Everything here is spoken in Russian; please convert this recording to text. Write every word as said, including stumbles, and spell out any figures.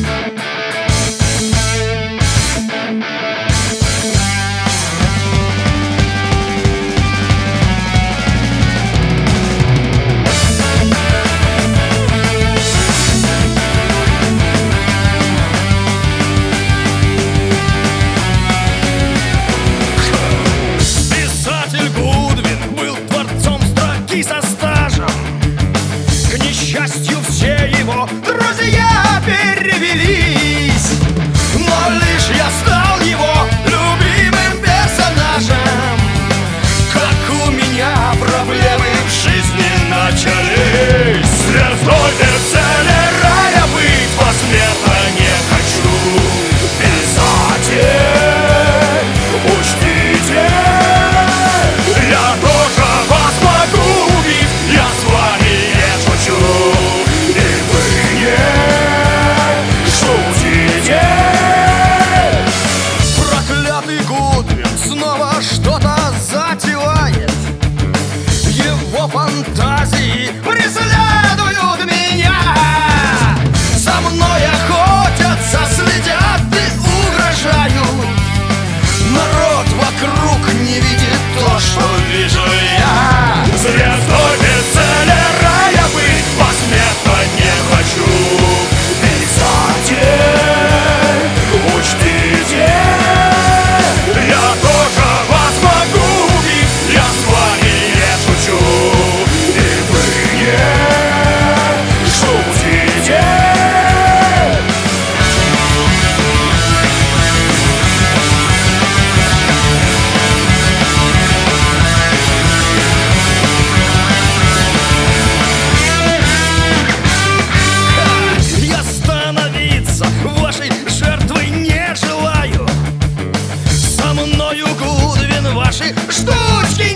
Все его друзья перевелись, но лишь я стал его любимым персонажем. Как у меня проблемы в жизни начались. Звездой бестселлера я быть посмертно не хочу. Писатель, учтите, я тоже вас могу убить. Я с вами не шучу. Что-то затевает, его фантазии преследуют меня. За мной охотятся, следят и угрожают. Народ вокруг не видит то, что вижу я. Звездой бестселлера я быть посмертно не хочу. Писатель, учтите, я тоже вас могу убить. Я с вами не шучу, и вы не шутите. Я становиться вашей жертвой не желаю. Со мною Гудвин ваши штучки